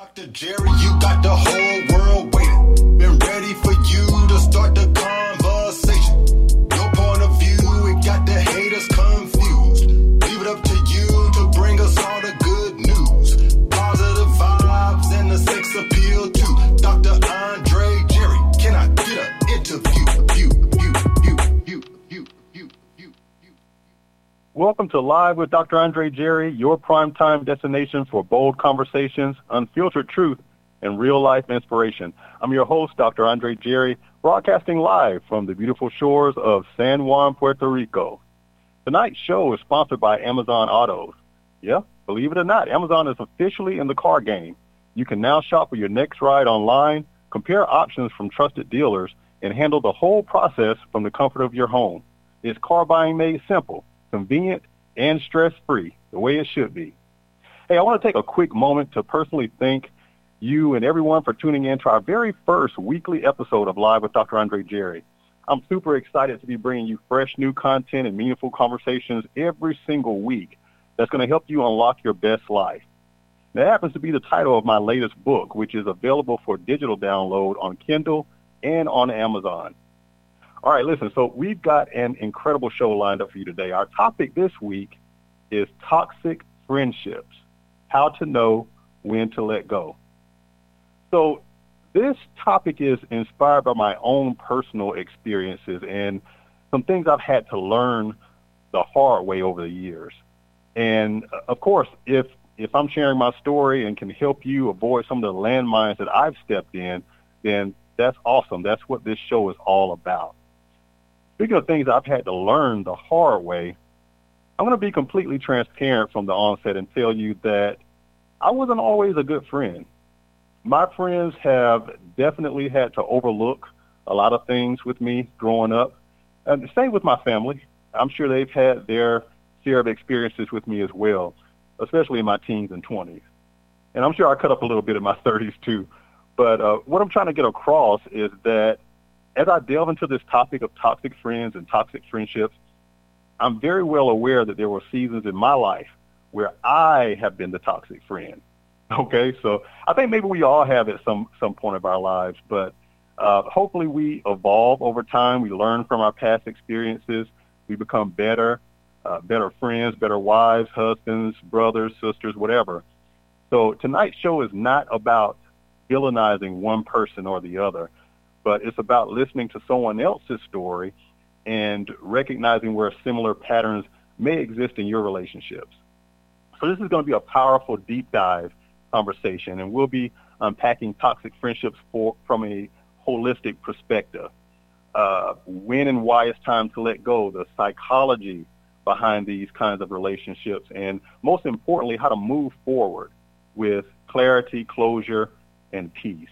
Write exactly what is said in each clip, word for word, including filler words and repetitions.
Doctor Jerry, you got the whole world waiting. Been ready for you to start the conversation. Your point of view, it got the haters confused. Leave it up to you to bring us all the good news. Positive vibes and the sex appeal too. Doctor Andre Jerry, can I get an interview? You, you, you, you, you, you, you, you. Welcome to Live with Doctor Andre Jerry, your primetime destination for bold conversations, unfiltered truth, and real-life inspiration. I'm your host, Doctor Andre Jerry, broadcasting live from the beautiful shores of San Juan, Puerto Rico. Tonight's show is sponsored by Amazon Autos. Yeah, believe it or not, Amazon is officially in the car game. You can now shop for your next ride online, compare options from trusted dealers, and handle the whole process from the comfort of your home. It's car buying made simple, convenient, and stress-free, the way it should be. Hey, I want to take a quick moment to personally thank you and everyone for tuning in to our very first weekly episode of Live with Doctor Andre Jerry. I'm super excited to be bringing you fresh new content and meaningful conversations every single week that's going to help you unlock your best life. That happens to be the title of my latest book, which is available for digital download on Kindle and on Amazon. All right, listen, so we've got an incredible show lined up for you today. Our topic this week is toxic friendships, how to know when to let go. So this topic is inspired by my own personal experiences and some things I've had to learn the hard way over the years. And, of course, if if I'm sharing my story and can help you avoid some of the landmines that I've stepped in, then that's awesome. That's what this show is all about. Speaking of things I've had to learn the hard way, I'm going to be completely transparent from the onset and tell you that I wasn't always a good friend. My friends have definitely had to overlook a lot of things with me growing up. And the same with my family. I'm sure they've had their share of experiences with me as well, especially in my teens and twenties. And I'm sure I cut up a little bit in my thirties too. But uh, what I'm trying to get across is that as I delve into this topic of toxic friends and toxic friendships, I'm very well aware that there were seasons in my life where I have been the toxic friend. Okay, so I think maybe we all have at some, some point of our lives, but uh, hopefully we evolve over time. We learn from our past experiences. We become better, uh, better friends, better wives, husbands, brothers, sisters, whatever. So tonight's show is not about villainizing one person or the other, but it's about listening to someone else's story and recognizing where similar patterns may exist in your relationships. So this is going to be a powerful deep dive conversation, and we'll be unpacking toxic friendships for, from a holistic perspective. Uh, when and why it's time to let go, the psychology behind these kinds of relationships, and most importantly, how to move forward with clarity, closure, and peace.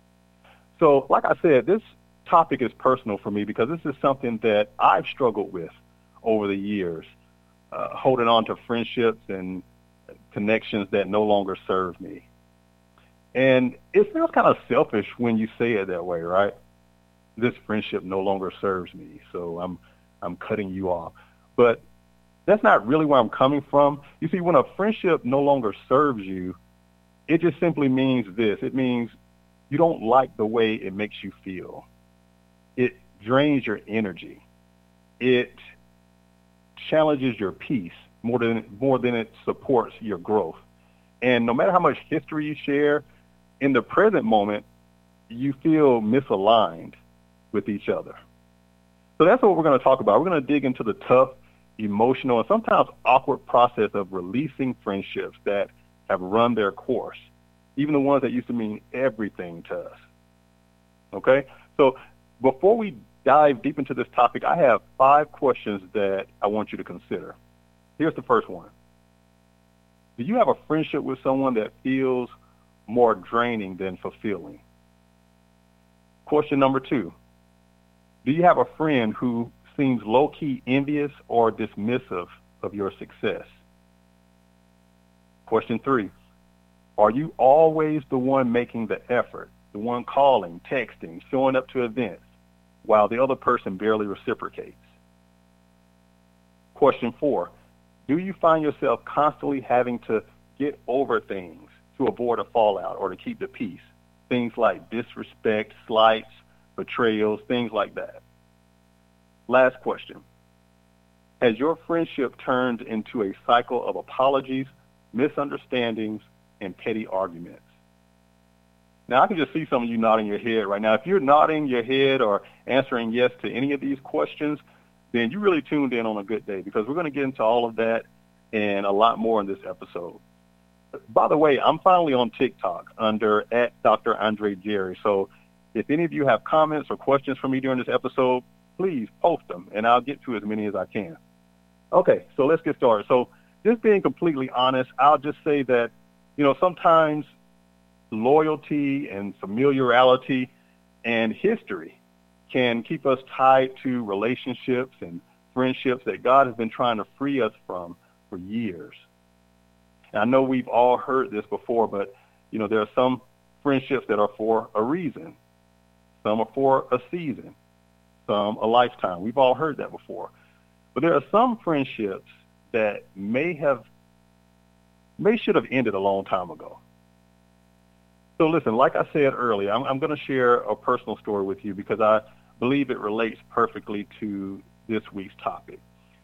So, like I said, this topic is personal for me because this is something that I've struggled with over the years, uh, holding on to friendships and connections that no longer serve me. And it feels kind of selfish when you say it that way, right? This friendship no longer serves me, so I'm I'm cutting you off. But that's not really where I'm coming from. You see, when a friendship no longer serves you, it just simply means this. It means you don't like the way it makes you feel. It drains your energy. It challenges your peace more than more than it supports your growth. And no matter how much history you share, in the present moment, you feel misaligned with each other. So that's what we're going to talk about. We're going to dig into the tough, emotional, and sometimes awkward process of releasing friendships that have run their course, even the ones that used to mean everything to us. Okay? So before we dive deep into this topic, I have five questions that I want you to consider. Here's the first one. Do you have a friendship with someone that feels more draining than fulfilling? Question number two. Do you have a friend who seems low-key envious or dismissive of your success? Question three. Are you always the one making the effort, the one calling, texting, showing up to events, while the other person barely reciprocates? Question four. Do you find yourself constantly having to get over things, to avoid a fallout or to keep the peace. Things like disrespect, slights, betrayals, things like that. Last question. Has your friendship turned into a cycle of apologies, misunderstandings, and petty arguments? Now, I can just see some of you nodding your head right now. If you're nodding your head or answering yes to any of these questions, then you really tuned in on a good day, because we're going to get into all of that and a lot more in this episode. By the way, I'm finally on TikTok under at Doctor Andre Jerry. So if any of you have comments or questions for me during this episode, please post them, and I'll get to as many as I can. Okay, so let's get started. So just being completely honest, I'll just say that, you know, sometimes loyalty and familiarity and history can keep us tied to relationships and friendships that God has been trying to free us from for years. And I know we've all heard this before, but, you know, there are some friendships that are for a reason. Some are for a season, some a lifetime. We've all heard that before. But there are some friendships that may have, may should have ended a long time ago. So listen, like I said earlier, I'm, I'm going to share a personal story with you because I believe it relates perfectly to this week's topic.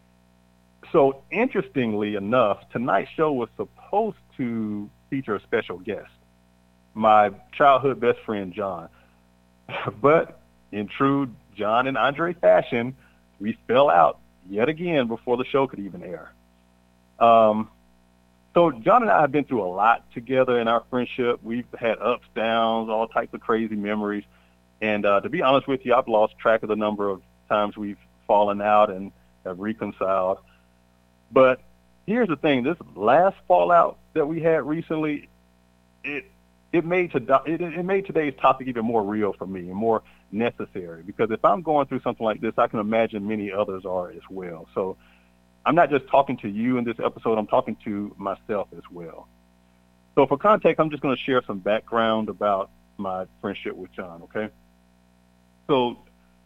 So interestingly enough, tonight's show was supposed to feature a special guest, my childhood best friend, John. But in true John and Andre fashion, we fell out yet again before the show could even air. Um, So John and I have been through a lot together in our friendship. We've had ups, downs, all types of crazy memories. And uh, to be honest with you, I've lost track of the number of times we've fallen out and have reconciled. But here's the thing. This last fallout that we had recently, it it made, to, it, it made today's topic even more real for me and more necessary. Because if I'm going through something like this, I can imagine many others are as well. So I'm not just talking to you in this episode, I'm talking to myself as well. So for context, I'm just going to share some background about my friendship with John, okay? So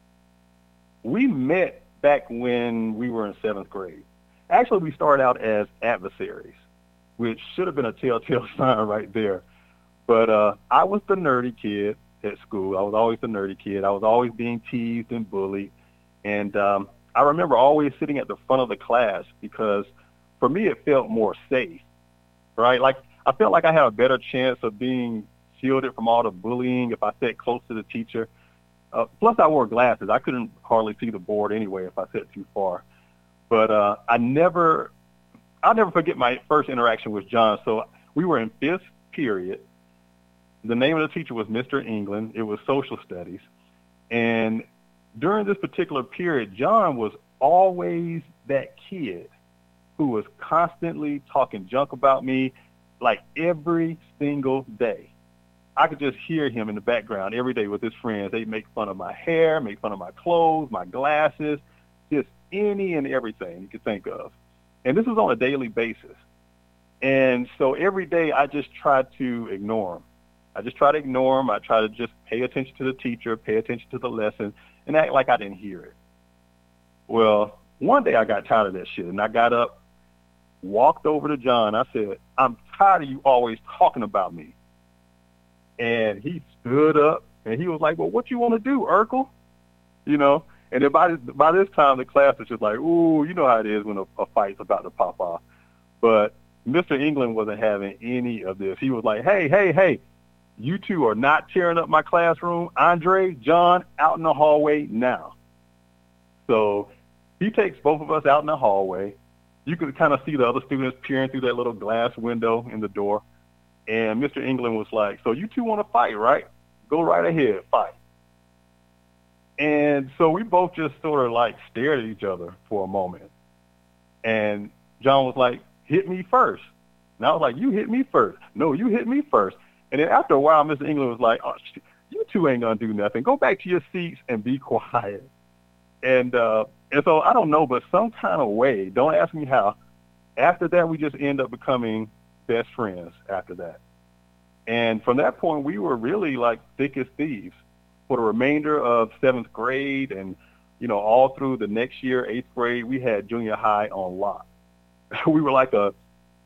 we met back when we were in seventh grade. Actually, we started out as adversaries, which should have been a telltale sign right there. But uh, I was the nerdy kid at school. I was always the nerdy kid. I was always being teased and bullied. And um, I remember always sitting at the front of the class because for me it felt more safe, right? Like I felt like I had a better chance of being shielded from all the bullying if I sat close to the teacher. Uh, plus I wore glasses. I couldn't hardly see the board anyway if I sat too far. But uh, I never, I'll never forget my first interaction with John. So we were in fifth period. The name of the teacher was Mister England. It was social studies. And during this particular period, John was always that kid who was constantly talking junk about me, like every single day. I could just hear him in the background every day with his friends. They'd make fun of my hair, make fun of my clothes, my glasses, just any and everything you could think of. And this was on a daily basis. And so every day I just tried to ignore him. I just tried to ignore him. I tried to just pay attention to the teacher, pay attention to the lesson, and act like I didn't hear it. Well, one day I got tired of that shit, and I got up, walked over to John. I said, I'm tired of you always talking about me. And he stood up, and he was like, well, what you want to do, Urkel? You know, and then by this, by this time, the class was just like, ooh, you know how it is when a, a fight's about to pop off. But Mister England wasn't having any of this. He was like, hey, hey, hey, you two are not tearing up my classroom. Andre, John, out in the hallway now. So he takes both of us out in the hallway. You could kind of see the other students peering through that little glass window in the door. And Mister England was like, so you two want to fight, right? Go right ahead, fight. And so we both just sort of like stared at each other for a moment. And John was like, hit me first. And I was like, you hit me first. No, you hit me first. And then after a while, Mister England was like, oh, you two ain't going to do nothing. Go back to your seats and be quiet. And uh, and so I don't know, but some kind of way, don't ask me how, after that, we just end up becoming best friends after that. And from that point, we were really like thick as thieves for the remainder of seventh grade. And, you know, all through the next year, eighth grade, we had junior high on lock. We were like a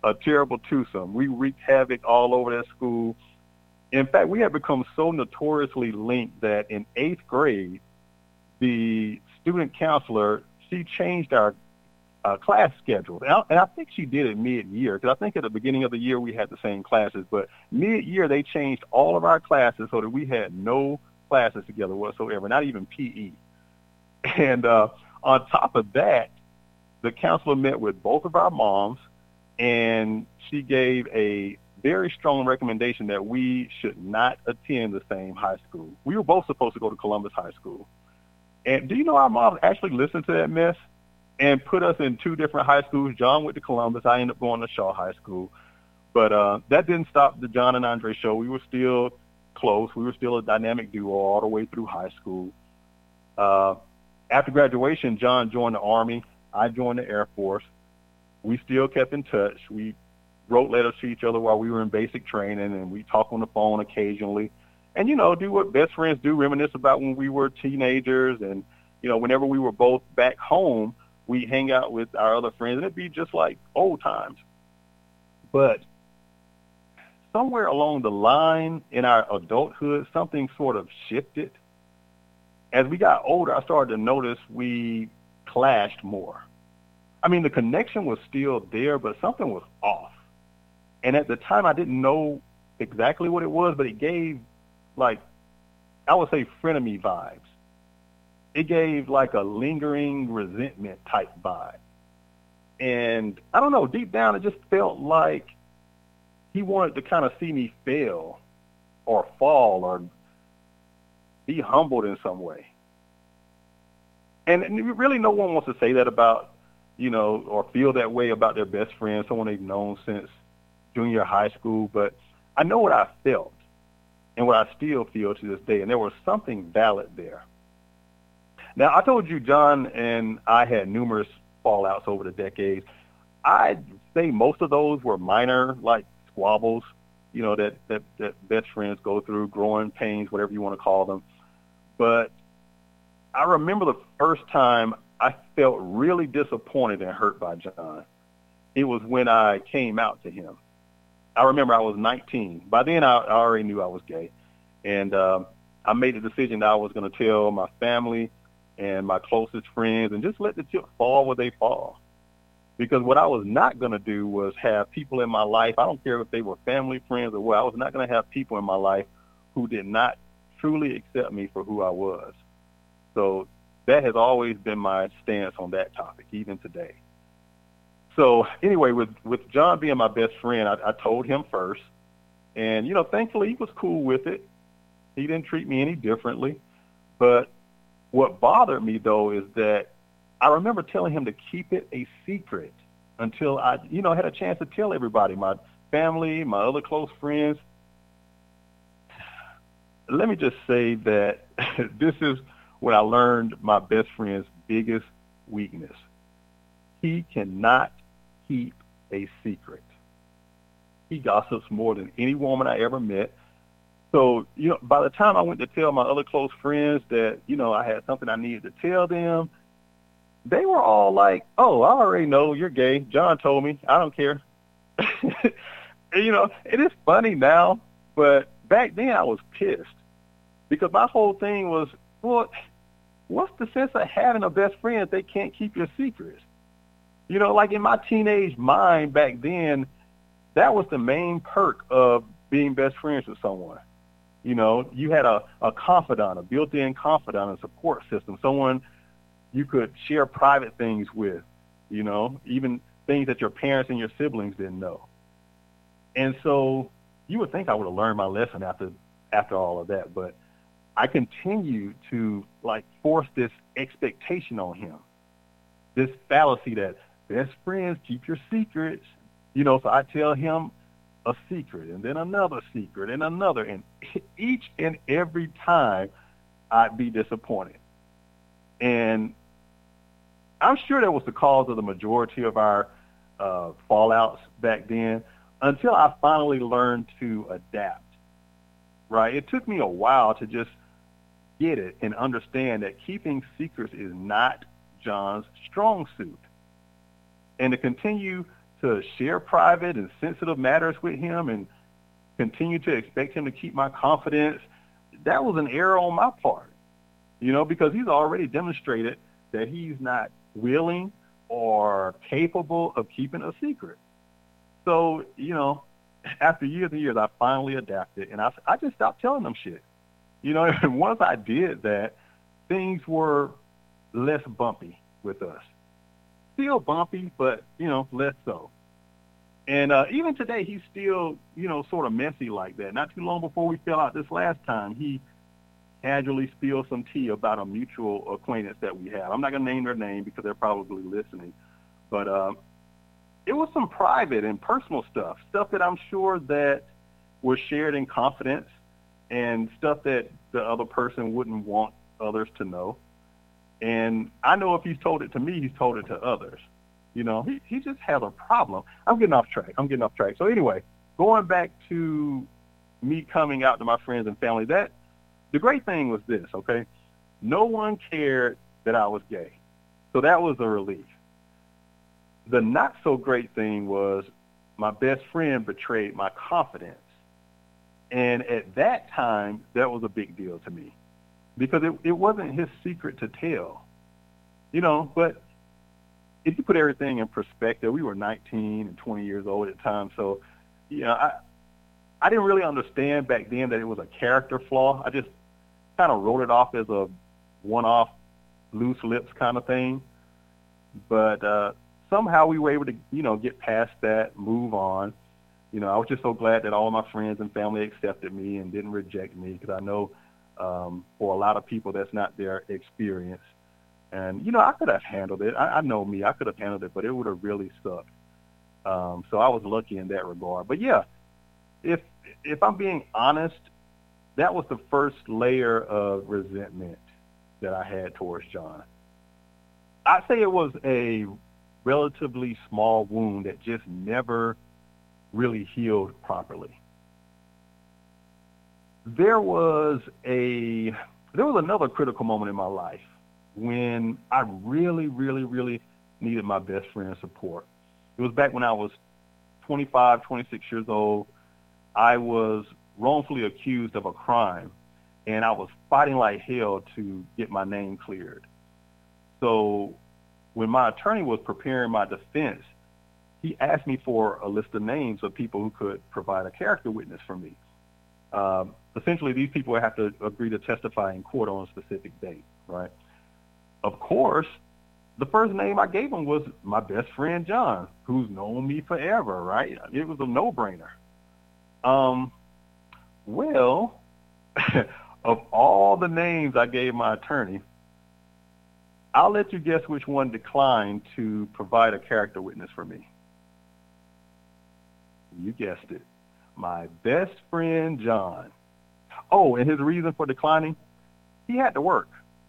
a terrible twosome. We wreaked havoc all over that school. In fact, we had become so notoriously linked that in eighth grade, the student counselor, she changed our uh, class schedule. And I, and I think she did it mid-year, because I think at the beginning of the year we had the same classes. But mid-year, they changed all of our classes so that we had no classes together whatsoever, not even P E. And uh, on top of that, the counselor met with both of our moms, and she gave a very strong recommendation that we should not attend the same high school. We were both supposed to go to Columbus High School. And do you know our mom actually listened to that mess and put us in two different high schools? John went to Columbus. I ended up going to Shaw High School. But uh, that didn't stop the John and Andre show. We were still close. We were still a dynamic duo all the way through high school. Uh, after graduation, John joined the Army. I joined the Air Force. We still kept in touch. We wrote letters to each other while we were in basic training, and we talk on the phone occasionally. And, you know, do what best friends do, reminisce about when we were teenagers. And, you know, whenever we were both back home, we hang out with our other friends, and it'd be just like old times. But somewhere along the line in our adulthood, something sort of shifted. As we got older, I started to notice we clashed more. I mean, the connection was still there, but something was off. And at the time, I didn't know exactly what it was, but it gave, like, I would say frenemy vibes. It gave like a lingering resentment type vibe. And I don't know, deep down, it just felt like he wanted to kind of see me fail or fall or be humbled in some way. And, and really no one wants to say that about, you know, or feel that way about their best friend, someone they've known since junior high school. But I know what I felt and what I still feel to this day, and there was something valid there. Now, I told you John and I had numerous fallouts over the decades. I'd say most of those were minor, like squabbles, you know, that, that, that best friends go through, growing pains, whatever you want to call them. But I remember the first time I felt really disappointed and hurt by John. It was when I came out to him. I remember I was nineteen. By then, I, I already knew I was gay. And um, I made the decision that I was going to tell my family and my closest friends and just let the chips fall where they fall. Because what I was not going to do was have people in my life, I don't care if they were family, friends, or what, I was not going to have people in my life who did not truly accept me for who I was. So that has always been my stance on that topic, even today. So anyway, with, with John being my best friend, I, I told him first. And, you know, thankfully he was cool with it. He didn't treat me any differently. But what bothered me, though, is that I remember telling him to keep it a secret until I, you know, had a chance to tell everybody, my family, my other close friends. Let me just say that this is when I learned my best friend's biggest weakness. He cannot keep a secret. He gossips more than any woman I ever met. So, you know, by the time I went to tell my other close friends that, you know, I had something I needed to tell them, they were all like, oh, I already know you're gay. John told me. I don't care. You know, it is funny now, but back then I was pissed because my whole thing was, well, what's the sense of having a best friend if they can't keep your secrets? You know, like in my teenage mind back then, that was the main perk of being best friends with someone. You know, you had a, a confidant, a built-in confidant, a support system, someone you could share private things with, you know, even things that your parents and your siblings didn't know. And so you would think I would have learned my lesson after after all of that, but I continued to, like, force this expectation on him, this fallacy that best friends keep your secrets. You know, so I tell him a secret and then another secret and another, and each and every time I'd be disappointed. And I'm sure that was the cause of the majority of our uh, fallouts back then, until I finally learned to adapt, right? It took me a while to just get it and understand that keeping secrets is not John's strong suit. And to continue to share private and sensitive matters with him and continue to expect him to keep my confidence, that was an error on my part, you know, because he's already demonstrated that he's not willing or capable of keeping a secret. So, you know, after years and years, I finally adapted, and I, I just stopped telling them shit. You know, and once I did that, things were less bumpy with us. Still bumpy, but, you know, less so. And uh, even today, he's still, you know, sort of messy like that. Not too long before we fell out this last time, he casually spilled some tea about a mutual acquaintance that we have. I'm not going to name their name because they're probably listening. But uh, it was some private and personal stuff, stuff that I'm sure that was shared in confidence and stuff that the other person wouldn't want others to know. And I know if he's told it to me, he's told it to others. You know, he, he just has a problem. I'm getting off track. I'm getting off track. So anyway, going back to me coming out to my friends and family, that the great thing was this, okay? No one cared that I was gay. So that was a relief. The not so great thing was my best friend betrayed my confidence. And at that time, that was a big deal to me because it, it wasn't his secret to tell, you know, but if you put everything in perspective, we were nineteen and twenty years old at the time. So, you know, I, I didn't really understand back then that it was a character flaw. I just kind of wrote it off as a one-off loose lips kind of thing. But uh, somehow we were able to, you know, get past that, move on. You know, I was just so glad that all of my friends and family accepted me and didn't reject me because I know um, for a lot of people that's not their experience. And, you know, I could have handled it. I, I know me. I could have handled it, but it would have really sucked. Um, so I was lucky in that regard. But, yeah, if if I'm being honest, that was the first layer of resentment that I had towards John. I'd say it was a relatively small wound that just never really healed properly. There was a there was another critical moment in my life when I really, really, really needed my best friend's support. It was back when I was twenty-five, twenty-six years old. I was wrongfully accused of a crime, and I was fighting like hell to get my name cleared. So when my attorney was preparing my defense, he asked me for a list of names of people who could provide a character witness for me. Um, essentially, these people would have to agree to testify in court on a specific date, right? Of course, the first name I gave him was my best friend, John, who's known me forever, right? It was a no-brainer. Um, well, of all the names I gave my attorney, I'll let you guess which one declined to provide a character witness for me. You guessed it. My best friend, John. Oh, and his reason for declining? He had to work.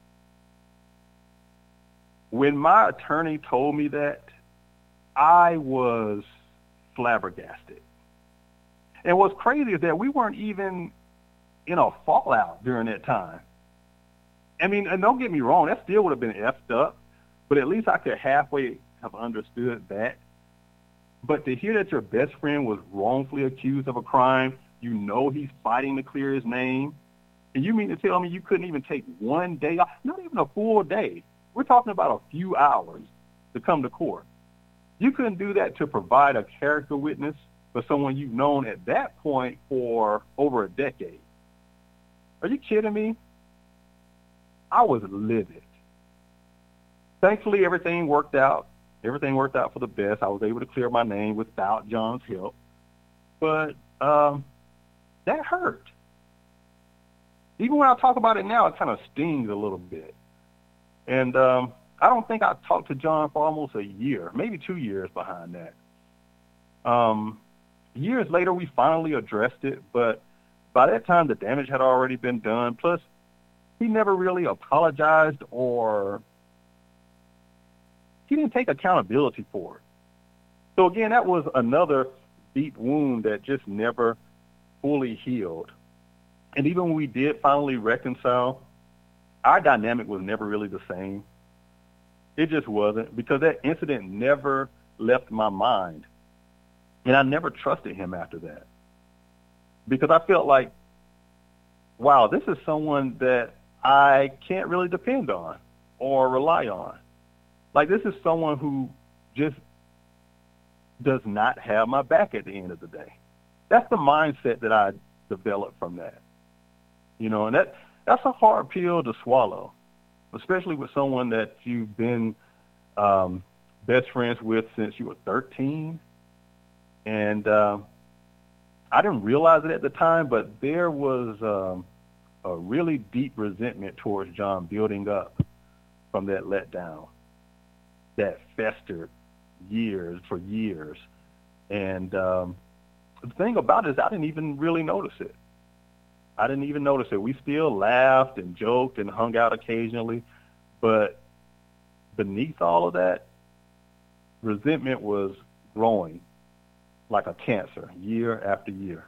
When my attorney told me that, I was flabbergasted. And what's crazy is that we weren't even in a fallout during that time. I mean, and don't get me wrong, that still would have been effed up, but at least I could halfway have understood that. But to hear that your best friend was wrongfully accused of a crime, you know he's fighting to clear his name, and you mean to tell me you couldn't even take one day off, not even a full day. We're talking about a few hours to come to court. You couldn't do that to provide a character witness for someone you've known at that point for over a decade. Are you kidding me? I was livid. Thankfully, everything worked out. Everything worked out for the best. I was able to clear my name without John's help. But um, that hurt. Even when I talk about it now, it kind of stings a little bit. And um, I don't think I talked to John for almost a year, maybe two years behind that. Um, years later, we finally addressed it, but by that time, the damage had already been done. Plus, he never really apologized or he didn't take accountability for it. So again, that was another deep wound that just never fully healed. And even when we did finally reconcile, our dynamic was never really the same. It just wasn't, because that incident never left my mind And I never trusted him after that because I felt like, wow, this is someone that I can't really depend on or rely on. Like, this is someone who just does not have my back at the end of the day. That's the mindset that I developed from that. You know, and that that's a hard pill to swallow, especially with someone that you've been um, best friends with since you were thirteen. And uh, I didn't realize it at the time, but there was um, a really deep resentment towards John building up from that letdown that festered years for years. And um, the thing about it is I didn't even really notice it. I didn't even notice it. We still laughed and joked and hung out occasionally, but beneath all of that, resentment was growing like a cancer year after year.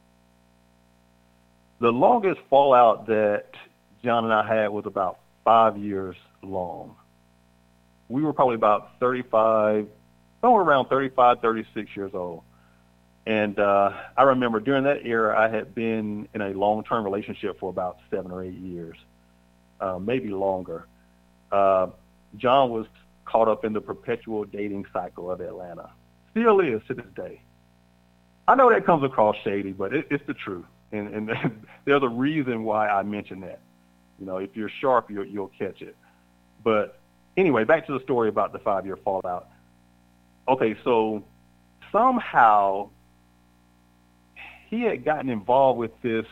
The longest fallout that John and I had was about five years long. We were probably about thirty-five, somewhere around thirty-five, thirty-six years old. And uh, I remember during that era, I had been in a long-term relationship for about seven or eight years, uh, maybe longer. Uh, John was caught up in the perpetual dating cycle of Atlanta. Still is to this day. I know that comes across shady, but it, it's the truth. And, and there's a reason why I mention that. You know, if you're sharp, you'll, you'll catch it. But anyway, back to the story about the five-year fallout. Okay, so somehow he had gotten involved with this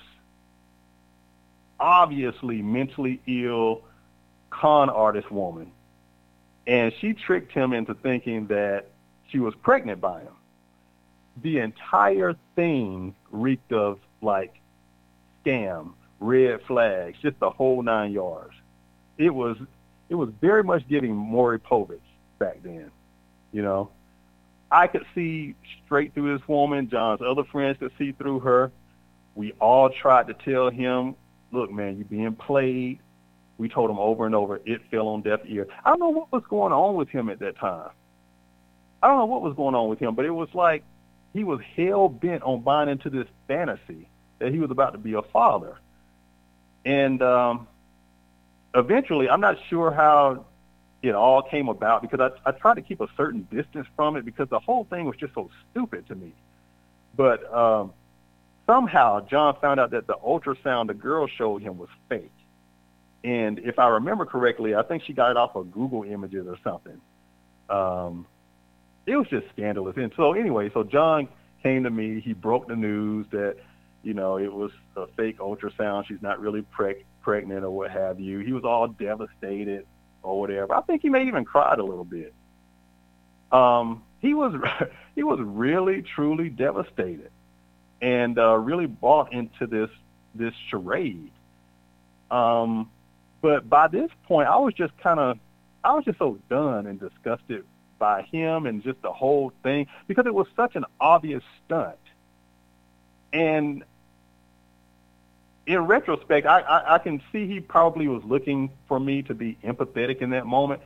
obviously mentally ill con artist woman, and she tricked him into thinking that she was pregnant by him. The entire thing reeked of, like, scam, red flags, just the whole nine yards. It was it was very much giving Maury Povich back then, you know. I could see straight through this woman. John's other friends could see through her. We all tried to tell him, look, man, you're being played. We told him over and over. It fell on deaf ear. I don't know what was going on with him at that time. I don't know what was going on with him, but it was like he was hell-bent on buying into this fantasy that he was about to be a father. And um, eventually, I'm not sure how it all came about because I, I tried to keep a certain distance from it because the whole thing was just so stupid to me. But um, somehow John found out that the ultrasound the girl showed him was fake. And if I remember correctly, I think she got it off of Google Images or something. Um, it was just scandalous. And so anyway, so John came to me. He broke the news that, you know, it was a fake ultrasound. She's not really preg- pregnant or what have you. He was all devastated or whatever. I think he may even cried a little bit. Um, he was he was really, truly devastated and uh, really bought into this this charade. Um, but by this point, I was just kind of, I was just so done and disgusted by him and just the whole thing because it was such an obvious stunt. And in retrospect, I, I, I can see he probably was looking for me to be empathetic in that moment.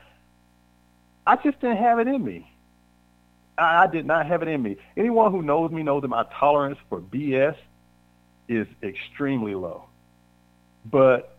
I just didn't have it in me. I, I did not have it in me. Anyone who knows me knows that my tolerance for B S is extremely low. But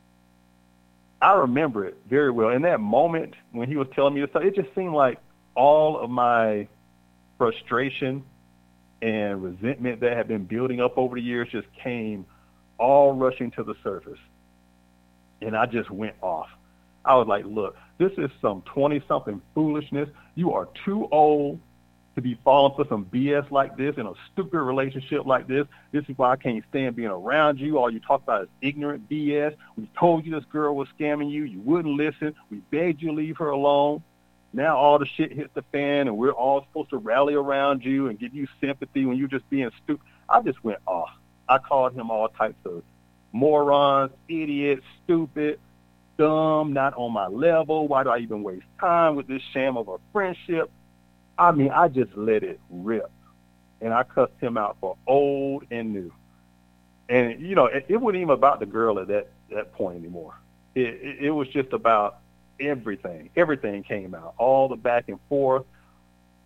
I remember it very well. In that moment when he was telling me this stuff, it just seemed like all of my frustration and resentment that had been building up over the years just came all rushing to the surface. And I just went off. I was like, look, this is some twenty-something foolishness. You are too old to be falling for some B S like this in a stupid relationship like this. This is why I can't stand being around you. All you talk about is ignorant B S. We told you this girl was scamming you. You wouldn't listen. We begged you to leave her alone. Now all the shit hits the fan, and we're all supposed to rally around you and give you sympathy when you're just being stupid. I just went off. I called him all types of morons, idiots, stupid, dumb, not on my level. Why do I even waste time with this sham of a friendship? I mean, I just let it rip. And I cussed him out for old and new. And, you know, it, it wasn't even about the girl at that, that point anymore. It, it, it was just about everything. Everything came out, all the back and forth.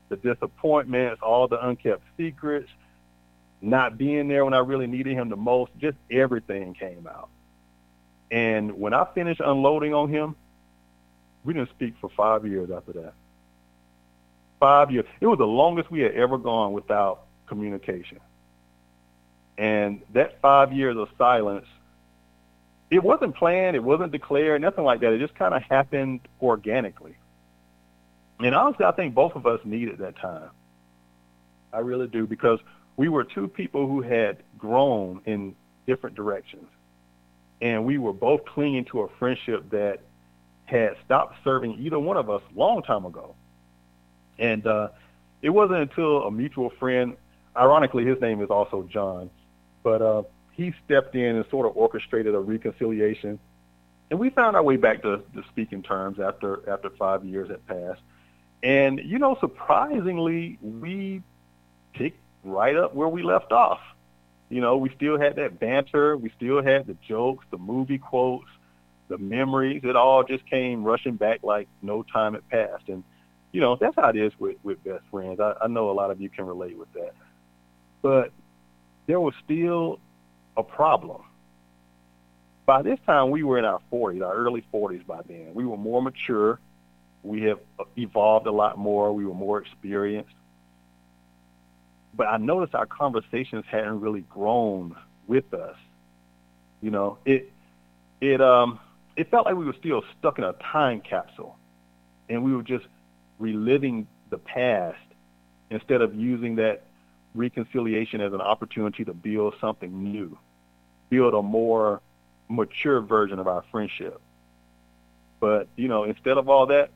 the disappointments, all the unkept secrets, not being there when I really needed him the most, just everything came out. And when I finished unloading on him, we didn't speak for five years after that. Five years. It was the longest we had ever gone without communication. And that five years of silence, it wasn't planned, it wasn't declared, nothing like that. It just kind of happened organically. And honestly, I think both of us needed that time. I really do, because we were two people who had grown in different directions. And we were both clinging to a friendship that had stopped serving either one of us a long time ago. And uh, it wasn't until a mutual friend, ironically, his name is also John, but uh, he stepped in and sort of orchestrated a reconciliation. And we found our way back to, to speaking terms after after five years had passed. And, you know, surprisingly, we picked right up where we left off. You know, we still had that banter. We still had the jokes, the movie quotes, the memories. It all just came rushing back like no time had passed. And, you know, that's how it is with, with best friends. I, I know a lot of you can relate with that. But there was still a problem. By this time, we were in our forties, our early forties by then. We were more mature. We have evolved a lot more. We were more experienced. But I noticed our conversations hadn't really grown with us. You know, it it um it felt like we were still stuck in a time capsule, and we were just reliving the past instead of using that reconciliation as an opportunity to build something new, build a more mature version of our friendship. But, you know, instead of all that,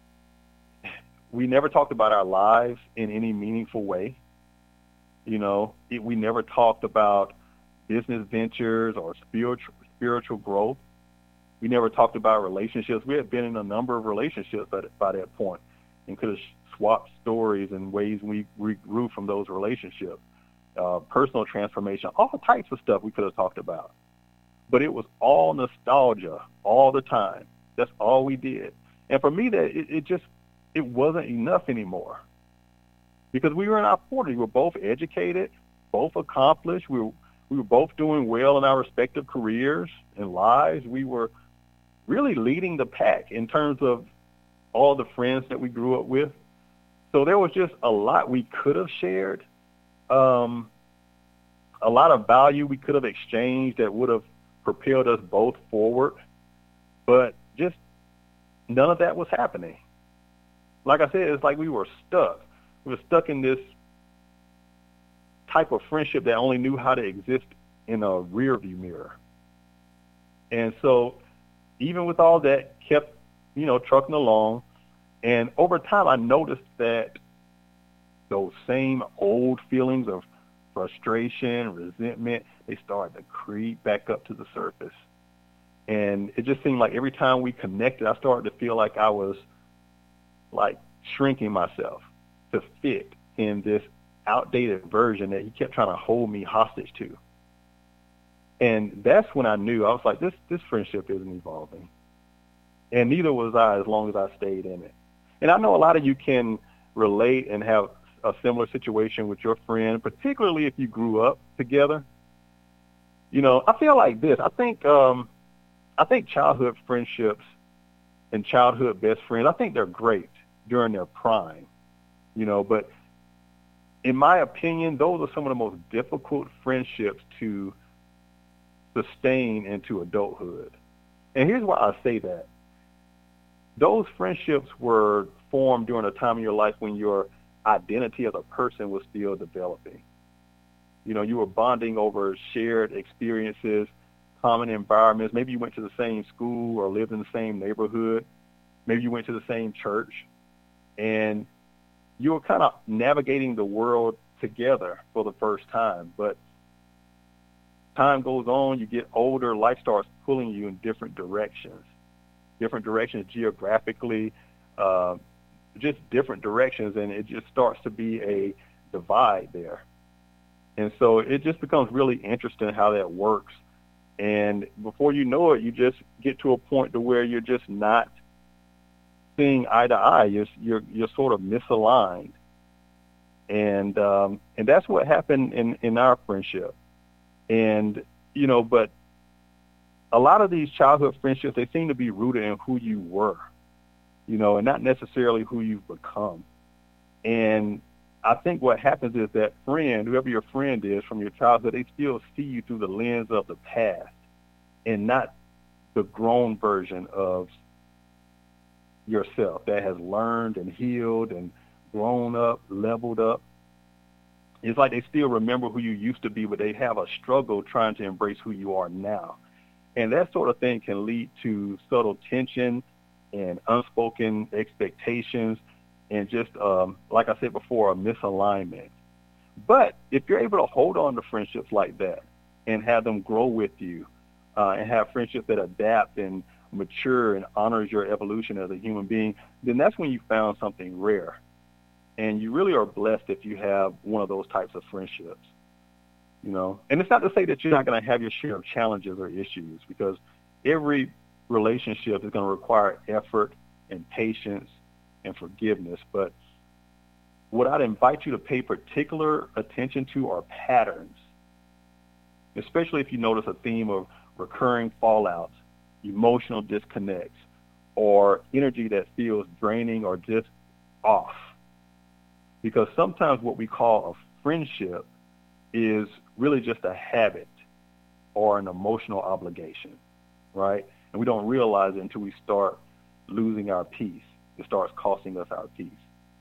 we never talked about our lives in any meaningful way. You know, it, we never talked about business ventures or spiritual spiritual growth. We never talked about relationships. We had been in a number of relationships at, by that point and could have swapped stories and ways we, we grew from those relationships, uh, personal transformation, all types of stuff we could have talked about. But it was all nostalgia all the time. That's all we did. And for me, that it, it just, it wasn't enough anymore. Because we were in our forties. We were both educated, both accomplished. We were, we were both doing well in our respective careers and lives. We were really leading the pack in terms of all the friends that we grew up with. So there was just a lot we could have shared, um, a lot of value we could have exchanged that would have propelled us both forward. But just none of that was happening. Like I said, it's like we were stuck. We were stuck in this type of friendship that only knew how to exist in a rearview mirror. And so even with all that, kept, you know, trucking along. And over time, I noticed that those same old feelings of frustration, resentment, they started to creep back up to the surface. And it just seemed like every time we connected, I started to feel like I was like shrinking myself to fit in this outdated version that he kept trying to hold me hostage to. And that's when I knew, I was like, this this friendship isn't evolving. And neither was I as long as I stayed in it. And I know a lot of you can relate and have a similar situation with your friend, particularly if you grew up together. You know, I feel like this. I think um, I think childhood friendships and childhood best friends, I think they're great during their prime. You know, but in my opinion, those are some of the most difficult friendships to sustain into adulthood. And here's why I say that. Those friendships were formed during a time in your life when your identity as a person was still developing. You know, you were bonding over shared experiences, common environments. Maybe you went to the same school or lived in the same neighborhood. Maybe you went to the same church. And you were kind of navigating the world together for the first time. But time goes on, you get older, life starts pulling you in different directions, different directions geographically, uh, just different directions, and it just starts to be a divide there. And so it just becomes really interesting how that works. And before you know it, you just get to a point to where you're just not seeing eye to eye. You're, you're, you're sort of misaligned. And um, and that's what happened in, in our friendship. And, you know, but a lot of these childhood friendships, they seem to be rooted in who you were, you know, and not necessarily who you've become. And I think what happens is that friend, whoever your friend is from your childhood, they still see you through the lens of the past and not the grown version of yourself that has learned and healed and grown up, leveled up. It's like they still remember who you used to be, but they have a struggle trying to embrace who you are now. And that sort of thing can lead to subtle tension and unspoken expectations and just, um, like I said before, a misalignment. But if you're able to hold on to friendships like that and have them grow with you uh, and have friendships that adapt and mature and honors your evolution as a human being, then that's when you found something rare. And you really are blessed if you have one of those types of friendships, you know. And it's not to say that you're not going to have your share of challenges or issues, because every relationship is going to require effort and patience and forgiveness. But what I'd invite you to pay particular attention to are patterns, especially if you notice a theme of recurring fallouts, emotional disconnects, or energy that feels draining or just off. Because sometimes what we call a friendship is really just a habit or an emotional obligation, right? And we don't realize it until we start losing our peace. It starts costing us our peace.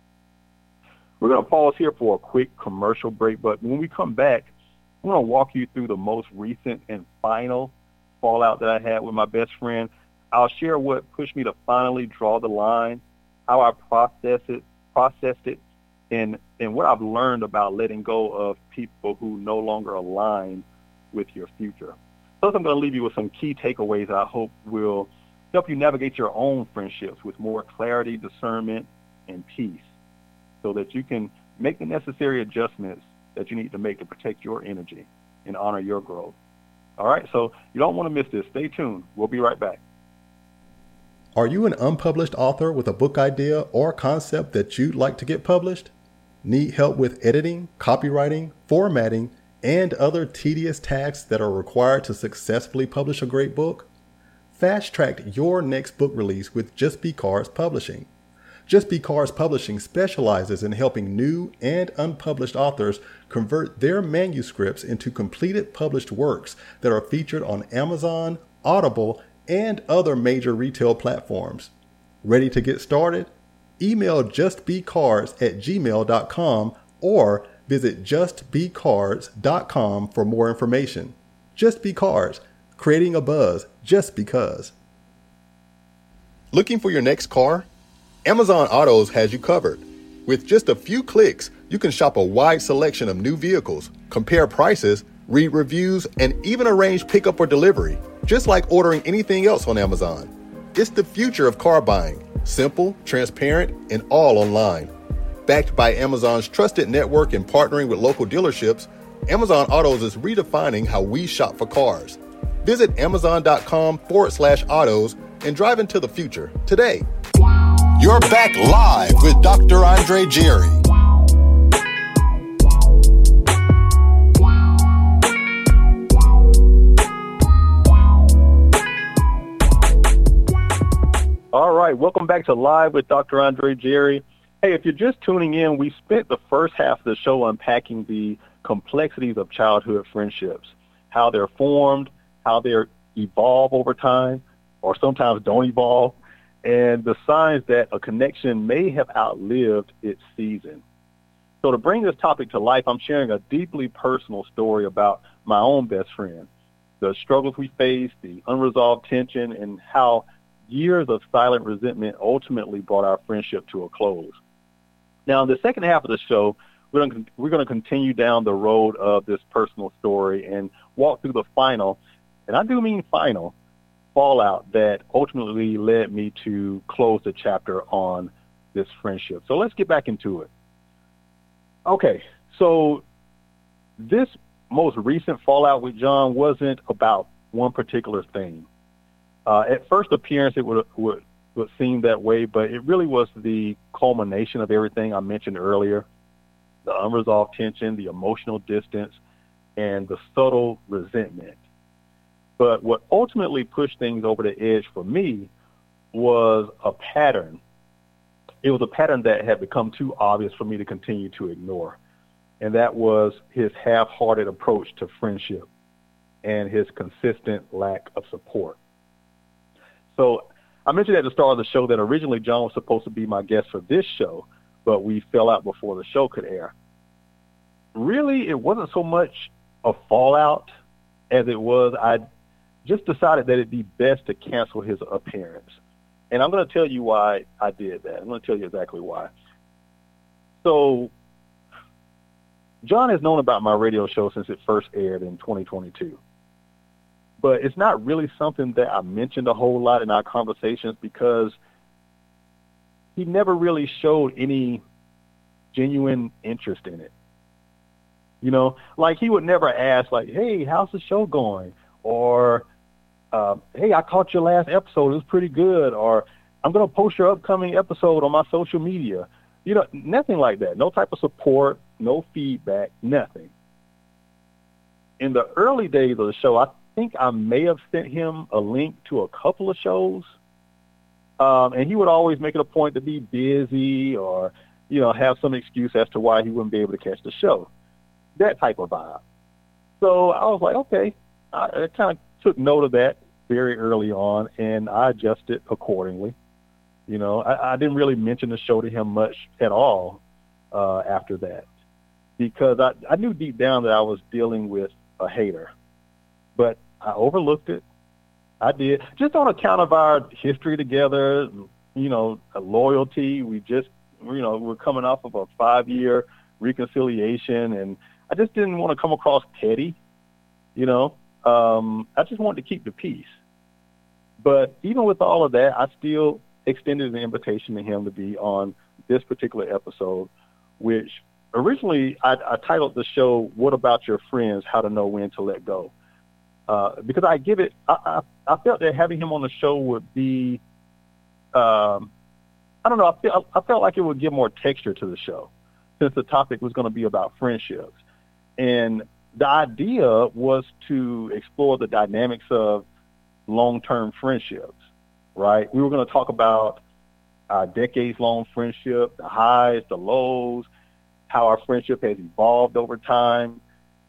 We're going to pause here for a quick commercial break, but when we come back, I'm going to walk you through the most recent and final fallout that I had with my best friend. I'll share what pushed me to finally draw the line, how I processed it, processed it, and, and what I've learned about letting go of people who no longer align with your future. Plus, I'm going to leave you with some key takeaways that I hope will help you navigate your own friendships with more clarity, discernment, and peace, so that you can make the necessary adjustments that you need to make to protect your energy and honor your growth. All right, so you don't want to miss this. Stay tuned. We'll be right back. Are you an unpublished author with a book idea or concept that you'd like to get published? Need help with editing, copywriting, formatting, and other tedious tasks that are required to successfully publish a great book? Fast track your next book release with Just Be Cars Publishing. Just Be Cars Publishing specializes in helping new and unpublished authors convert their manuscripts into completed published works that are featured on Amazon, Audible, and other major retail platforms. Ready to get started? Email justbecars at gmail dot com or visit just be cars dot com for more information. Just Be Cars, creating a buzz just because. Looking for your next car? Amazon Autos has you covered. With just a few clicks, you can shop a wide selection of new vehicles, compare prices, read reviews, and even arrange pickup or delivery, just like ordering anything else on Amazon. It's the future of car buying. Simple, transparent, and all online. Backed by Amazon's trusted network and partnering with local dealerships, Amazon Autos is redefining how we shop for cars. Visit amazon.com forward slash autos and drive into the future today. You're back live with Doctor Andre Jerry. All right, welcome back to Live with Doctor Andre Jerry. Hey, if you're just tuning in, we spent the first half of the show unpacking the complexities of childhood friendships, how they're formed, how they evolve over time, or sometimes don't evolve, and the signs that a connection may have outlived its season. So to bring this topic to life, I'm sharing a deeply personal story about my own best friend, the struggles we faced, the unresolved tension, and how years of silent resentment ultimately brought our friendship to a close. Now, in the second half of the show, we're going to, we're going to continue down the road of this personal story and walk through the final, and I do mean final, fallout that ultimately led me to close the chapter on this friendship. So let's get back into it. Okay, so this most recent fallout with John wasn't about one particular thing. Uh, at first appearance, it would, would would seem that way, but it really was the culmination of everything I mentioned earlier. the unresolved tension, the emotional distance, and the subtle resentment. But what ultimately pushed things over the edge for me was a pattern. It was a pattern that had become too obvious for me to continue to ignore. And that was his half-hearted approach to friendship and his consistent lack of support. So I mentioned at the start of the show that originally John was supposed to be my guest for this show, but we fell out before the show could air. Really, it wasn't so much a fallout as it was I just decided that it'd be best to cancel his appearance. And I'm going to tell you why I did that. I'm going to tell you exactly why. So John has known about my radio show since it first aired in twenty twenty-two. But it's not really something that I mentioned a whole lot in our conversations because he never really showed any genuine interest in it. You know, like he would never ask, like, hey, how's the show going? Or, uh, hey, I caught your last episode. It was pretty good. Or I'm going to post your upcoming episode on my social media. You know, nothing like that. No type of support, no feedback, nothing. In the early days of the show, I think I may have sent him a link to a couple of shows. Um, and he would always make it a point to be busy or, you know, have some excuse as to why he wouldn't be able to catch the show. That type of vibe. So I was like, okay. I, I kind of took note of that very early on, and I adjusted accordingly. You know, I, I didn't really mention the show to him much at all uh, after that because I, I knew deep down that I was dealing with a hater. But I overlooked it. I did. Just on account of our history together, you know, loyalty. We just, you know, we're coming off of a five-year reconciliation, and I just didn't want to come across petty, you know. Um, I just wanted to keep the peace. But even with all of that, I still extended an invitation to him to be on this particular episode, which originally I, I titled the show, What About Your Friends? How to Know When to Let Go. Uh, because I give it, I, I, I felt that having him on the show would be, um, I don't know, I, feel, I felt like it would give more texture to the show since the topic was going to be about friendships. And the idea was to explore the dynamics of long-term friendships, right? We were going to talk about our decades-long friendship, the highs, the lows, how our friendship has evolved over time,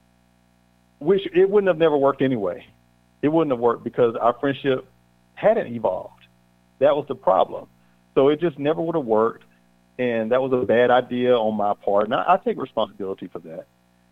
which it wouldn't have never worked anyway. It wouldn't have worked because our friendship hadn't evolved. That was the problem. So it just never would have worked, and that was a bad idea on my part, and I, I take responsibility for that.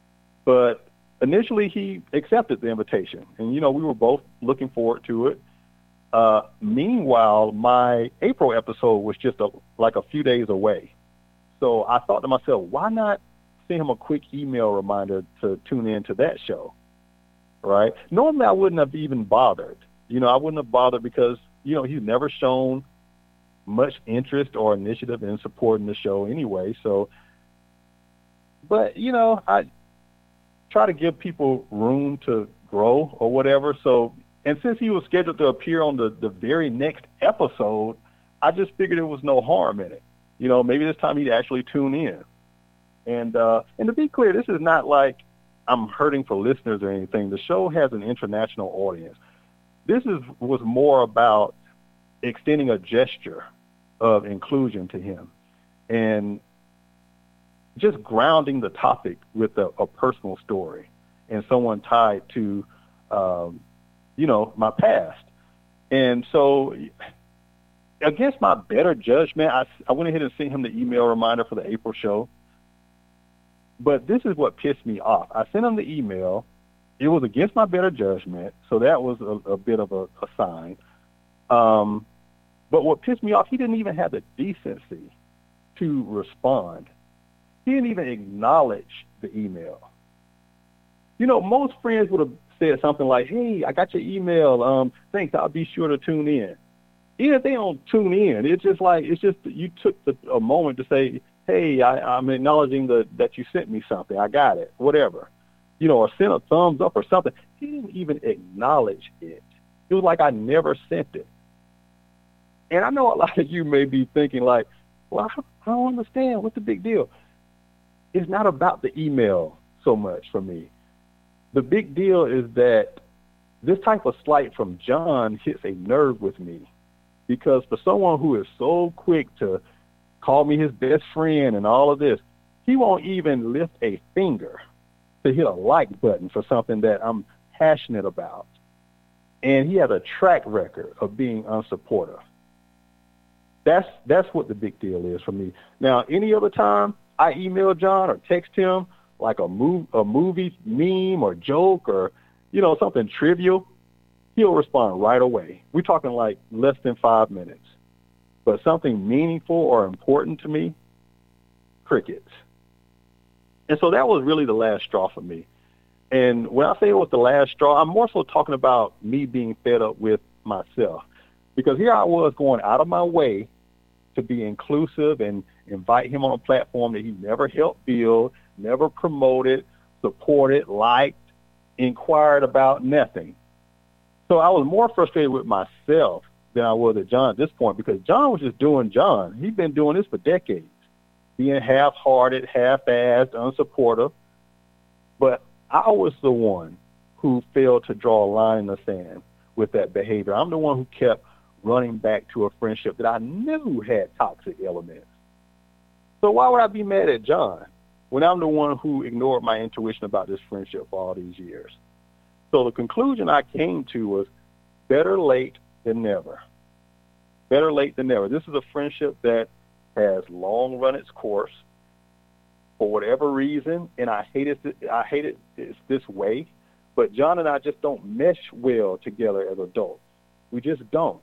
But initially he accepted the invitation, and, you know, we were both looking forward to it. Uh, meanwhile, my April episode was just a, like a few days away. So I thought to myself, why not send him a quick email reminder to tune in to that show, right? Normally I wouldn't have even bothered. You know, I wouldn't have bothered because, you know, he's never shown much interest or initiative in supporting the show anyway. So, but, you know, I try to give people room to grow or whatever. So, and since he was scheduled to appear on the, the very next episode, I just figured there was no harm in it. You know, maybe this time he'd actually tune in. And uh, and to be clear, this is not like I'm hurting for listeners or anything. The show has an international audience. This is was more about extending a gesture of inclusion to him and just grounding the topic with a, a personal story and someone tied to, um, you know, my past. And so against my better judgment, I, I went ahead and sent him the email reminder for the April show. But this is what pissed me off. I sent him the email. It was against my better judgment, so that was a, a bit of a, a sign. Um, but what pissed me off, he didn't even have the decency to respond. He didn't even acknowledge the email. You know, most friends would have said something like, hey, I got your email. Um, thanks, I'll be sure to tune in. Even if they don't tune in, it's just like, it's just you took the, a moment to say, hey, I, I'm acknowledging the, that you sent me something. I got it, whatever. You know, or send a thumbs up or something. He didn't even acknowledge it. It was like I never sent it. And I know a lot of you may be thinking like, well, I don't understand. What's the big deal? it's not about the email so much for me. The big deal is that this type of slight from John hits a nerve with me, because for someone who is so quick to call me his best friend and all of this, he won't even lift a finger to hit a like button for something that I'm passionate about. And he has a track record of being unsupportive. That's that's what the big deal is for me. Now, any other time I email John or text him like a, move, a movie meme or joke or, you know, something trivial, he'll respond right away. We're talking like less than five minutes. But something meaningful or important to me, crickets. And so that was really the last straw for me. And when I say it was the last straw, I'm more so talking about me being fed up with myself. Because here I was going out of my way to be inclusive and invite him on a platform that he never helped build, never promoted, supported, liked, inquired about, nothing. So I was more frustrated with myself than I was at John at this point, because John was just doing John. He'd been doing this for decades, being half-hearted, half-assed, unsupportive. But I was the one who failed to draw a line in the sand with that behavior. I'm the one who kept running back to a friendship that I knew had toxic elements. So why would I be mad at John when I'm the one who ignored my intuition about this friendship for all these years? So the conclusion I came to was better late than never. Better late than never. This is a friendship that has long run its course for whatever reason, and I hate it. I hate it it's this way. But John and I just don't mesh well together as adults. We just don't.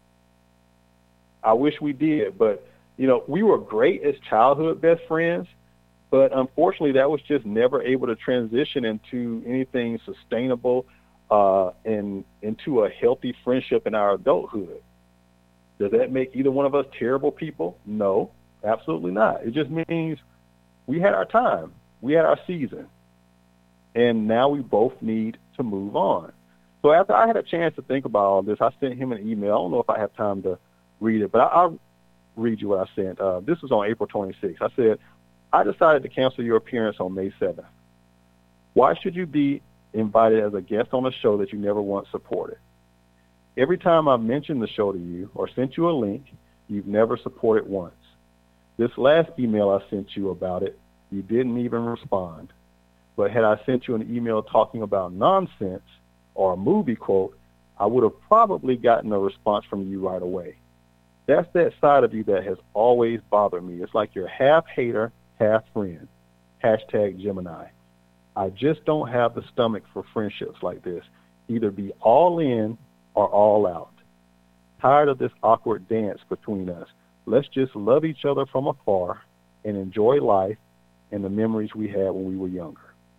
I wish we did, but you know, we were great as childhood best friends, but unfortunately, that was just never able to transition into anything sustainable uh, and into a healthy friendship in our adulthood. Does that make either one of us terrible people? No, absolutely not. It just means we had our time. We had our season. And now we both need to move on. So after I had a chance to think about all this, I sent him an email. I don't know if I have time to read it, but I, I'll read you what I sent. Uh, this was on April twenty-sixth. I said, I decided to cancel your appearance on May seventh. Why should you be invited as a guest on a show that you never once supported? Every time I've mentioned the show to you or sent you a link, you've never supported once. This last email I sent you about it, you didn't even respond. But had I sent you an email talking about nonsense or a movie quote, I would have probably gotten a response from you right away. That's that side of you that has always bothered me. It's like you're half hater, half friend. Hashtag Gemini. I just don't have the stomach for friendships like this. Either be all in or all out. Tired of this awkward dance between us. Let's just love each other from afar and enjoy life and the memories we had when we were younger.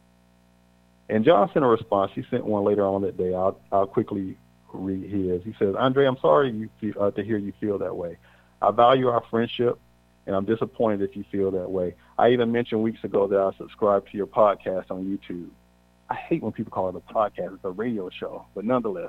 And John sent a response. He sent one later on that day. I'll, I'll quickly read his. He says, Andre, I'm sorry you feel, uh, to hear you feel that way. I value our friendship, and I'm disappointed if you feel that way. I even mentioned weeks ago that I subscribed to your podcast on YouTube. I hate when people call it a podcast. It's a radio show. But nonetheless,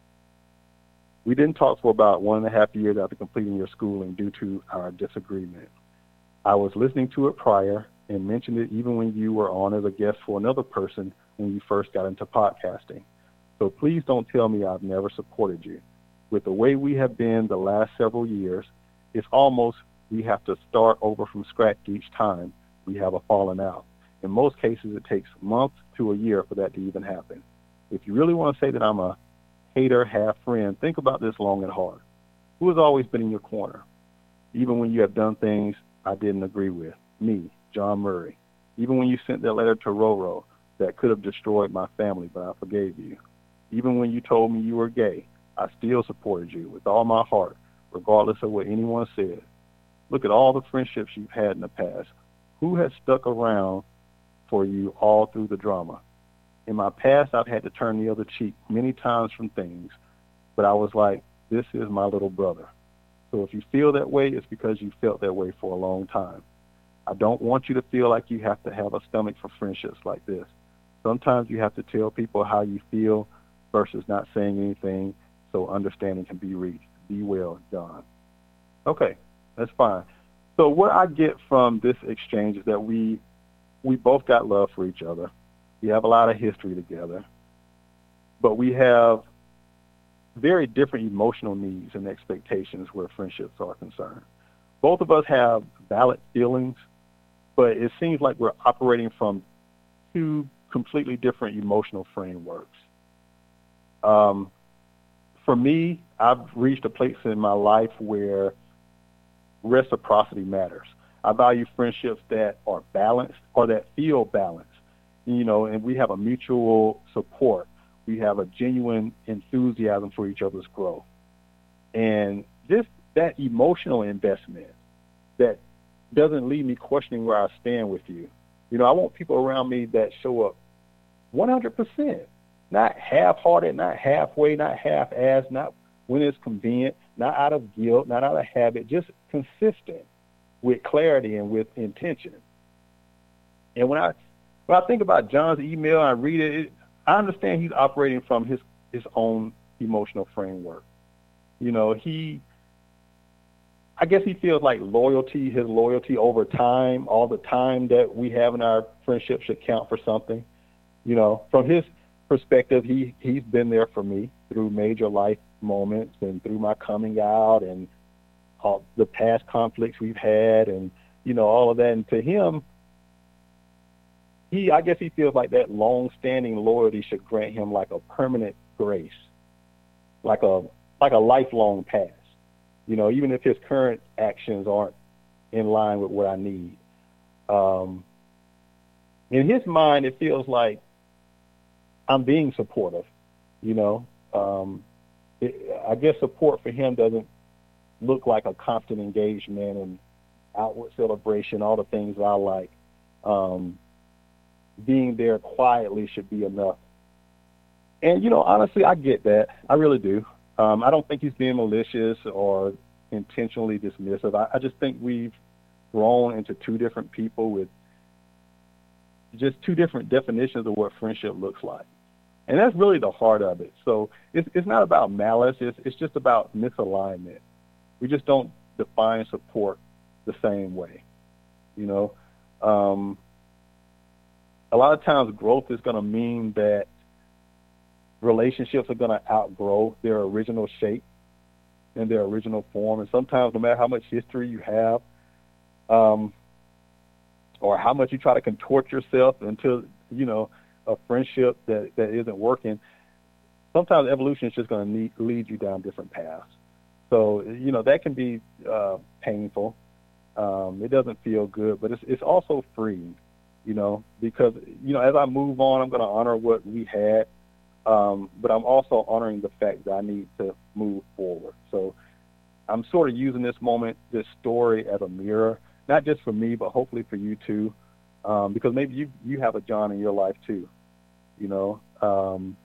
we didn't talk for about one and a half years after completing your schooling due to our disagreement. I was listening to it prior and mentioned it even when you were on as a guest for another person when you first got into podcasting. So please don't tell me I've never supported you. With the way we have been the last several years, it's almost we have to start over from scratch each time we have a falling out. In most cases, it takes months to a year for that to even happen. If you really want to say that I'm a hater, half friend, think about this long and hard. Who has always been in your corner? Even when you have done things I didn't agree with. Me, John Murray. Even when you sent that letter to Roro that could have destroyed my family, but I forgave you. Even when you told me you were gay, I still supported you with all my heart, regardless of what anyone said. Look at all the friendships you've had in the past. Who has stuck around for you all through the drama? In my past, I've had to turn the other cheek many times from things, but I was like, this is my little brother. So if you feel that way, it's because you felt that way for a long time. I don't want you to feel like you have to have a stomach for friendships like this. Sometimes you have to tell people how you feel versus not saying anything so understanding can be reached. Be well, John. Okay, that's fine. So what I get from this exchange is that we we both got love for each other. We have a lot of history together, but we have very different emotional needs and expectations where friendships are concerned. Both of us have valid feelings, but it seems like we're operating from two completely different emotional frameworks. Um, for me, I've reached a place in my life where reciprocity matters. I value friendships that are balanced or that feel balanced, you know, and we have a mutual support. We have a genuine enthusiasm for each other's growth. And this, that emotional investment that doesn't leave me questioning where I stand with you. You know, I want people around me that show up one hundred percent, not half-hearted, not halfway, not half-assed, not when it's convenient, not out of guilt, not out of habit, just consistent with clarity and with intention. And when I when I think about John's email and I read it, it I understand he's operating from his, his own emotional framework. You know, he, I guess he feels like loyalty, his loyalty over time, all the time that we have in our friendship should count for something. You know, from his perspective, he, he's been there for me through major life moments and through my coming out and all the past conflicts we've had and, you know, all of that. And to him, He, I guess he feels like that long-standing loyalty should grant him like a permanent grace, like a like a lifelong pass. You know, even if his current actions aren't in line with what I need. Um, in his mind, it feels like I'm being supportive. You know, um, it, I guess support for him doesn't look like a constant engagement and outward celebration, all the things I like. Um, being there quietly should be enough. And, you know, honestly, I get that. I really do. Um, I don't think he's being malicious or intentionally dismissive. I, I just think we've grown into two different people with just two different definitions of what friendship looks like. And that's really the heart of it. So it's, it's not about malice. It's, it's just about misalignment. We just don't define support the same way, you know. Um, A lot of times growth is going to mean that relationships are going to outgrow their original shape and their original form. And sometimes no matter how much history you have um, or how much you try to contort yourself into, you know, a friendship that, that isn't working, sometimes evolution is just going to lead you down different paths. So, you know, that can be uh, painful. Um, it doesn't feel good, but it's, it's also freeing. You know, because, you know, as I move on, I'm going to honor what we had, um, but I'm also honoring the fact that I need to move forward. So I'm sort of using this moment, this story as a mirror, not just for me, but hopefully for you too, um, because maybe you you have a John in your life too, you know. Um,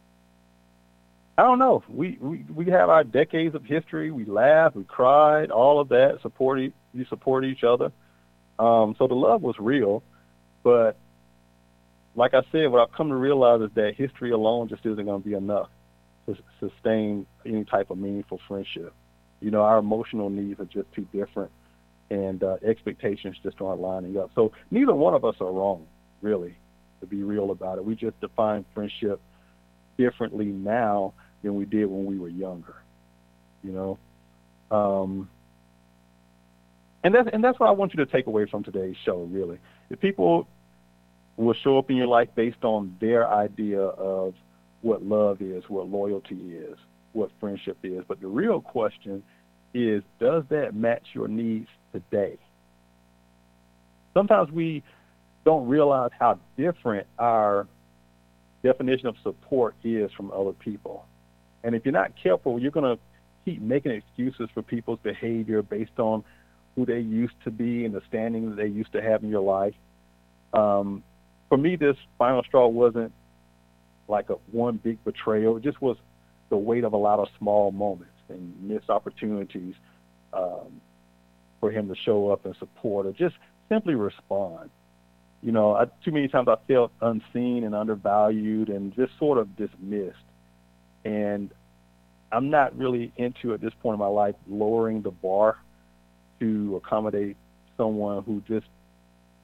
I don't know. We, we, we have our decades of history. We laughed, we cried, all of that, support, you support each other. Um, so the love was real. But like I said, what I've come to realize is that history alone just isn't going to be enough to sustain any type of meaningful friendship. You know, our emotional needs are just too different, and uh, expectations just aren't lining up. So neither one of us are wrong, really, to be real about it. We just define friendship differently now than we did when we were younger, you know. Um, and that's, and that's what I want you to take away from today's show, really. If people will show up in your life based on their idea of what love is, what loyalty is, what friendship is. But the real question is, does that match your needs today? Sometimes we don't realize how different our definition of support is from other people. And if you're not careful, you're going to keep making excuses for people's behavior based on who they used to be and the standing that they used to have in your life. Um, for me, this final straw wasn't like a one big betrayal. It just was the weight of a lot of small moments and missed opportunities um, for him to show up and support or just simply respond. You know, I, too many times I felt unseen and undervalued and just sort of dismissed. And I'm not really into, at this point in my life, lowering the bar to accommodate someone who just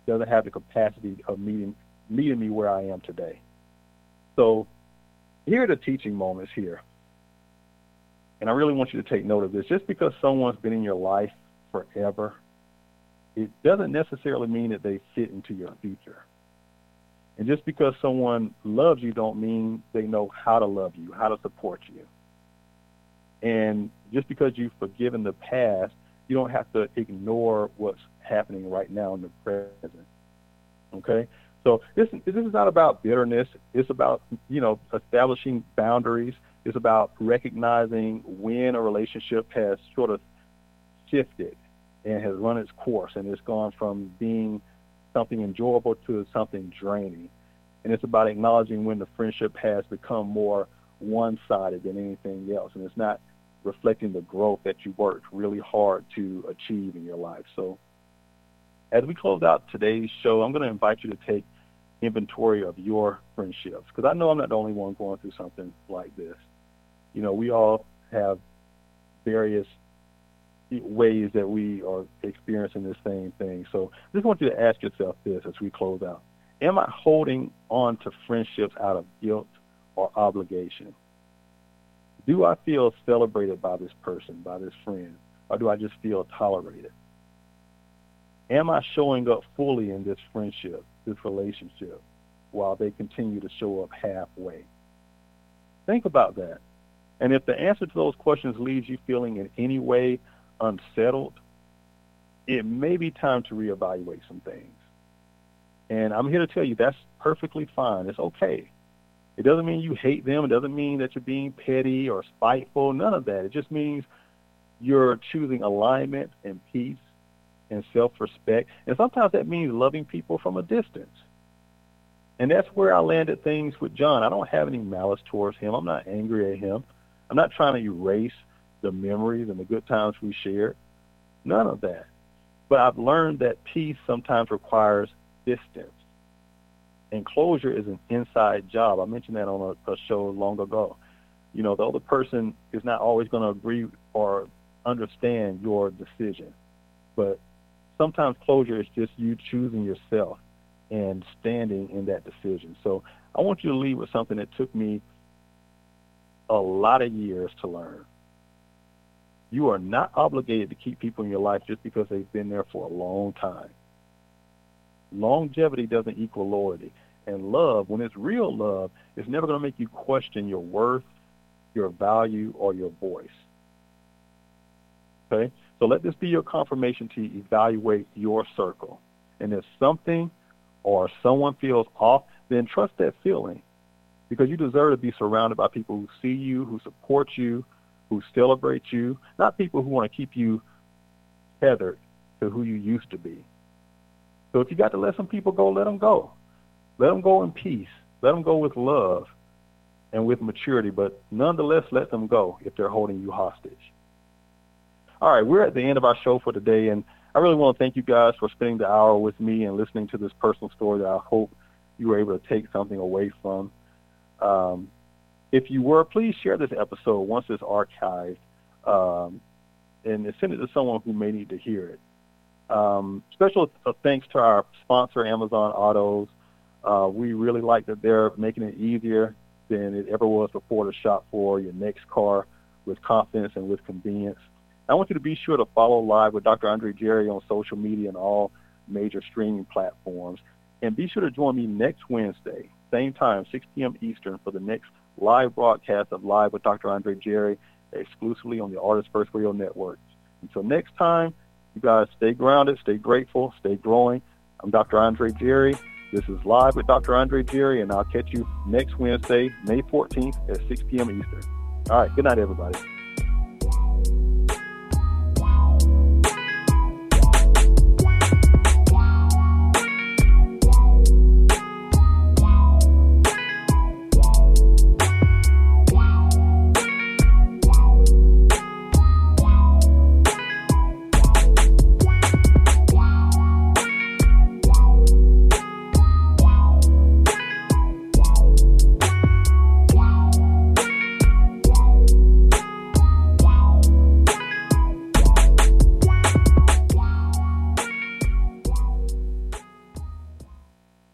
doesn't have the capacity of meeting meeting me where I am today. So here are the teaching moments here. And I really want you to take note of this. Just because someone's been in your life forever, it doesn't necessarily mean that they fit into your future. And just because someone loves you don't mean they know how to love you, how to support you. And just because you've forgiven the past, you don't have to ignore what's happening right now in the present. Okay? So this, this is not about bitterness. It's about, you know, establishing boundaries. It's about recognizing when a relationship has sort of shifted and has run its course, and it's gone from being something enjoyable to something draining. And it's about acknowledging when the friendship has become more one-sided than anything else, and it's not reflecting the growth that you worked really hard to achieve in your life. So as we close out today's show, I'm going to invite you to take inventory of your friendships, because I know I'm not the only one going through something like this. You know, we all have various ways that we are experiencing the same thing. So I just want you to ask yourself this as we close out. Am I holding on to friendships out of guilt or obligation? Do I feel celebrated by this person, by this friend, or do I just feel tolerated? Am I showing up fully in this friendship, this relationship, while they continue to show up halfway? Think about that. And if the answer to those questions leaves you feeling in any way unsettled, it may be time to reevaluate some things. And I'm here to tell you that's perfectly fine. It's okay. It doesn't mean you hate them. It doesn't mean that you're being petty or spiteful. None of that. It just means you're choosing alignment and peace and self-respect. And sometimes that means loving people from a distance. And that's where I landed things with John. I don't have any malice towards him. I'm not angry at him. I'm not trying to erase the memories and the good times we shared. None of that. But I've learned that peace sometimes requires distance. And closure is an inside job. I mentioned that on a, a show long ago. You know, the other person is not always going to agree or understand your decision. But sometimes closure is just you choosing yourself and standing in that decision. So I want you to leave with something that took me a lot of years to learn. You are not obligated to keep people in your life just because they've been there for a long time. Longevity doesn't equal loyalty. And love, when it's real love, is never going to make you question your worth, your value, or your voice. Okay? So let this be your confirmation to evaluate your circle. And if something or someone feels off, then trust that feeling, because you deserve to be surrounded by people who see you, who support you, who celebrate you, not people who want to keep you tethered to who you used to be. So if you got to let some people go, let them go. Let them go in peace. Let them go with love and with maturity, but nonetheless, let them go if they're holding you hostage. All right, we're at the end of our show for today, and I really want to thank you guys for spending the hour with me and listening to this personal story that I hope you were able to take something away from. Um, if you were, please share this episode once it's archived um, and send it to someone who may need to hear it. Um, special thanks to our sponsor, Amazon Autos. Uh, we really like that they're making it easier than it ever was before to shop for your next car with confidence and with convenience. I want you to be sure to follow Live with Doctor Andre Jerry on social media and all major streaming platforms. And be sure to join me next Wednesday, same time, six p.m. Eastern, for the next live broadcast of Live with Doctor Andre Jerry, exclusively on the Artist First Radio Network. Until next time, you guys stay grounded, stay grateful, stay growing. I'm Doctor Andre Jerry. This is Live with Doctor Andre Jerry, and I'll catch you next Wednesday, May fourteenth at six p.m. Eastern. All right, good night, everybody.